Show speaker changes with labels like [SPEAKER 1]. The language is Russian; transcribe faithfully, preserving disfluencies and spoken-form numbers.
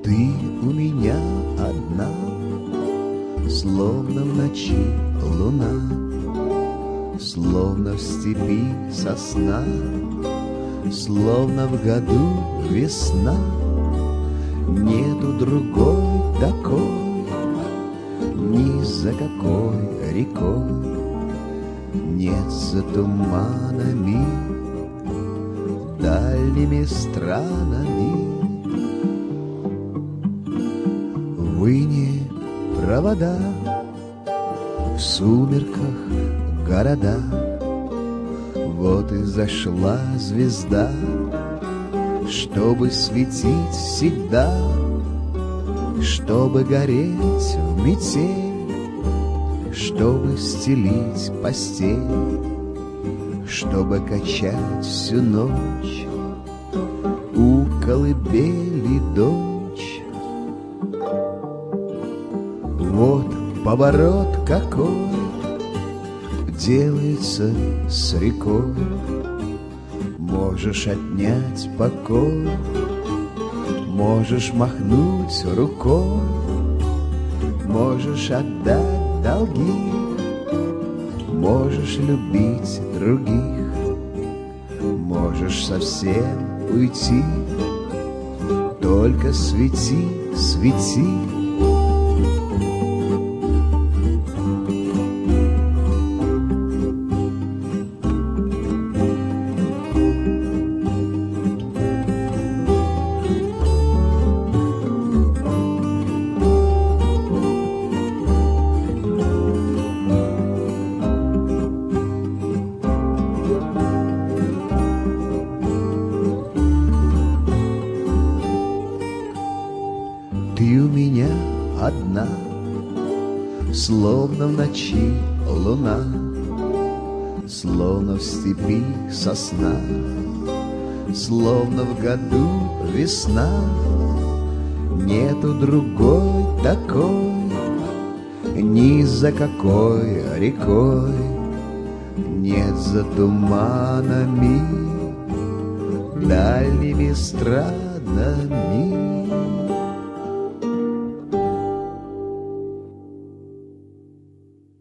[SPEAKER 1] Ты у меня одна, словно в ночи луна, словно в степи сосна, словно в году весна. Нету другой такой, ни за какой рекой, нет за туманами, дальними странами. Выне провода, в сумерках города, вот и зашла звезда, чтобы светить всегда, чтобы гореть в метель, чтобы стелить постель, чтобы качать всю ночь у колыбели дочь. Вот поворот какой делается с рекой, можешь отнять покой, можешь махнуть рукой, можешь отдать долги, можешь любить других, можешь совсем уйти, только свети, свети. Ты у меня одна, словно в ночи луна, словно в степи сосна, словно в году весна. Нету другой такой, ни за какой рекой, нет за туманами, дальними странами.